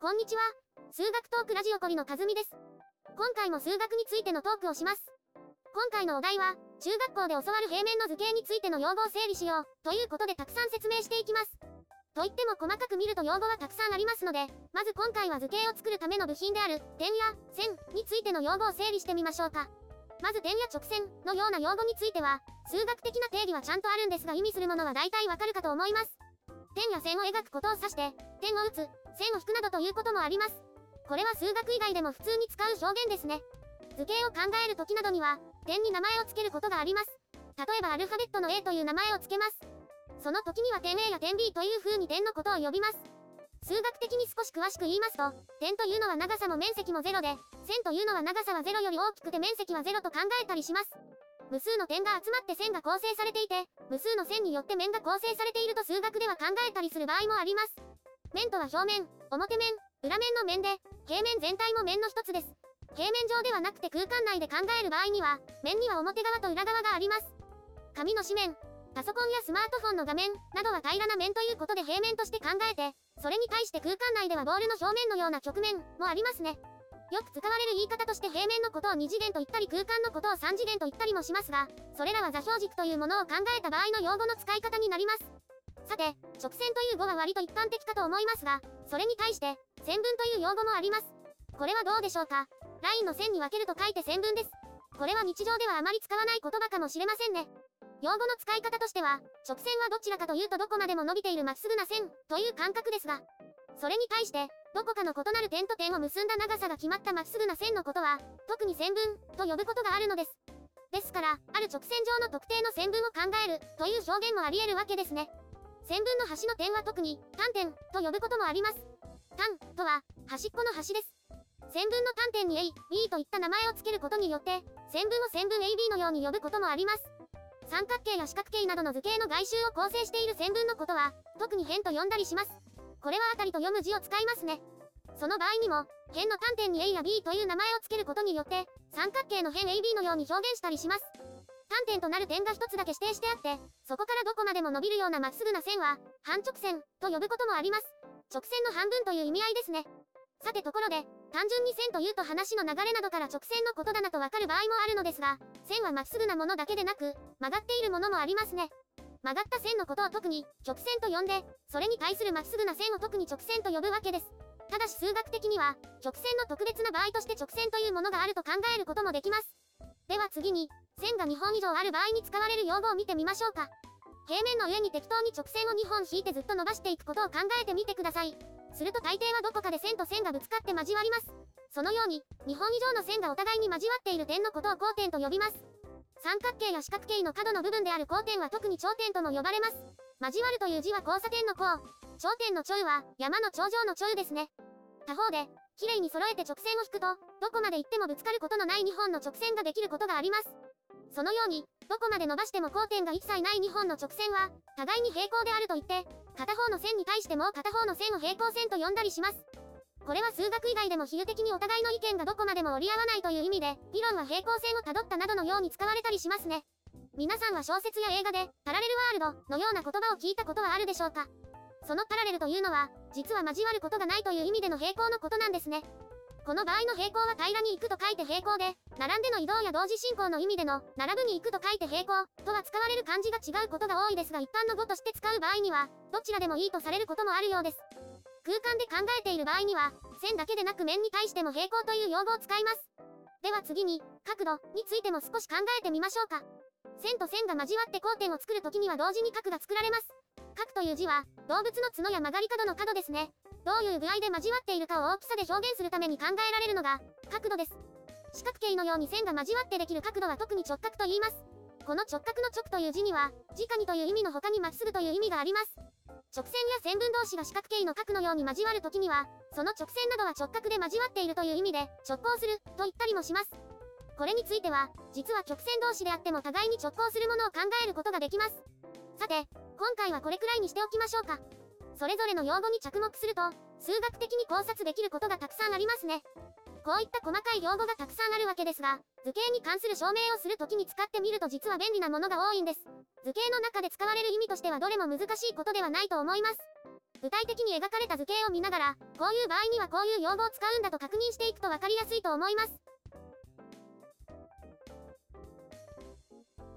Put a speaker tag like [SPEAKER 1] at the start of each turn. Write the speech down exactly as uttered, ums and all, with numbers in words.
[SPEAKER 1] こんにちは。数学トークラジオコリのかずみです。今回も数学についてのトークをします。今回のお題は、中学校で教わる平面の図形についての用語を整理しよう、ということでたくさん説明していきます。といっても細かく見ると用語はたくさんありますので、まず今回は図形を作るための部品である、点や線についての用語を整理してみましょうか。まず点や直線のような用語については、数学的な定義はちゃんとあるんですが意味するものは大体わかるかと思います。点や線を描くことを指して、点を打つ、線を引くなどということもあります。これは数学以外でも普通に使う表現ですね。図形を考える時などには、点に名前を付けることがあります。例えばアルファベットの A という名前を付けます。その時には点 A や点 B という風に点のことを呼びます。数学的に少し詳しく言いますと、点というのは長さも面積もゼロで、線というのは長さはゼロより大きくて面積はゼロと考えたりします。無数の点が集まって線が構成されていて、無数の線によって面が構成されていると数学では考えたりする場合もあります。面とは表面、表面、裏面の面で、平面全体も面の一つです。平面上ではなくて空間内で考える場合には、面には表側と裏側があります。紙の紙面、パソコンやスマートフォンの画面などは平らな面ということで平面として考えて、それに対して空間内ではボールの表面のような曲面もありますね。よく使われる言い方として平面のことをに次元と言ったり空間のことをさん次元と言ったりもしますが、それらは座標軸というものを考えた場合の用語の使い方になります。さて、直線という語は割と一般的かと思いますが、それに対して、線分という用語もあります。これはどうでしょうか。ラインの線に分けると書いて線分です。これは日常ではあまり使わない言葉かもしれませんね。用語の使い方としては、直線はどちらかというとどこまでも伸びているまっすぐな線という感覚ですが、それに対して、どこかの異なる点と点を結んだ長さが決まったまっすぐな線のことは、特に線分と呼ぶことがあるのです。ですから、ある直線上の特定の線分を考えるという表現もあり得るわけですね。線分の端の点は特に端点と呼ぶこともあります。端とは端っこの端です。線分の端点に A、B といった名前を付けることによって、線分を線分 エービー のように呼ぶこともあります。三角形や四角形などの図形の外周を構成している線分のことは、特に辺と呼んだりします。これはあたりと読む字を使いますね。その場合にも、辺の端点に A や B という名前を付けることによって、三角形の辺 エービー のように表現したりします。端点となる点が一つだけ指定してあって、そこからどこまでも伸びるようなまっすぐな線は、半直線と呼ぶこともあります。直線の半分という意味合いですね。さてところで、単純に線というと話の流れなどから直線のことだなとわかる場合もあるのですが、線はまっすぐなものだけでなく、曲がっているものもありますね。曲がった線のことを特に曲線と呼んで、それに対するまっすぐな線を特に直線と呼ぶわけです。ただし数学的には、曲線の特別な場合として直線というものがあると考えることもできます。では次に、線がにほん以上ある場合に使われる用語を見てみましょうか。平面の上に適当に直線をにほん引いてずっと伸ばしていくことを考えてみてください。すると大抵はどこかで線と線がぶつかって交わります。そのように、にほん以上の線がお互いに交わっている点のことを交点と呼びます。三角形や四角形の角の部分である交点は特に頂点とも呼ばれます。交わるという字は交差点の交。頂点の頂は山の頂上の頂ですね。他方で、きれいに揃えて直線を引くと、どこまで行ってもぶつかることのないにほんの直線ができることがあります。そのように、どこまで伸ばしても交点が一切ないにほんの直線は、互いに平行であると言って、片方の線に対してもう片方の線を平行線と呼んだりします。これは数学以外でも比喩的にお互いの意見がどこまでも折り合わないという意味で、理論は平行線をたどったなどのように使われたりしますね。皆さんは小説や映画で、パラレルワールドのような言葉を聞いたことはあるでしょうか。そのパラレルというのは、実は交わることがないという意味での平行のことなんですね。この場合の平行は平らに行くと書いて平行で、並んでの移動や同時進行の意味での、並ぶに行くと書いて平行とは使われる漢字が違うことが多いですが一般の語として使う場合には、どちらでもいいとされることもあるようです。空間で考えている場合には、線だけでなく面に対しても平行という用語を使います。では次に、角度についても少し考えてみましょうか。線と線が交わって交点を作るときには同時に角が作られます。角という字は、動物の角や曲がり角の角ですね。どういう具合で交わっているかを大きさで表現するために考えられるのが、角度です。四角形のように線が交わってできる角度は特に直角と言います。この直角の直という字には、直にという意味の他にまっすぐという意味があります。直線や線分同士が四角形の角のように交わるときには、その直線などは直角で交わっているという意味で、直行すると言ったりもします。これについては、実は直線同士であっても互いに直行するものを考えることができます。さて、今回はこれくらいにしておきましょうか。それぞれの用語に着目すると、数学的に考察できることがたくさんありますね。こういった細かい用語がたくさんあるわけですが、図形に関する証明をするときに使ってみると実は便利なものが多いんです。図形の中で使われる意味としてはどれも難しいことではないと思います。 具体的に描かれた図形を見ながら、こういう場合にはこういう用語を使うんだと確認していくと分かりやすいと思います。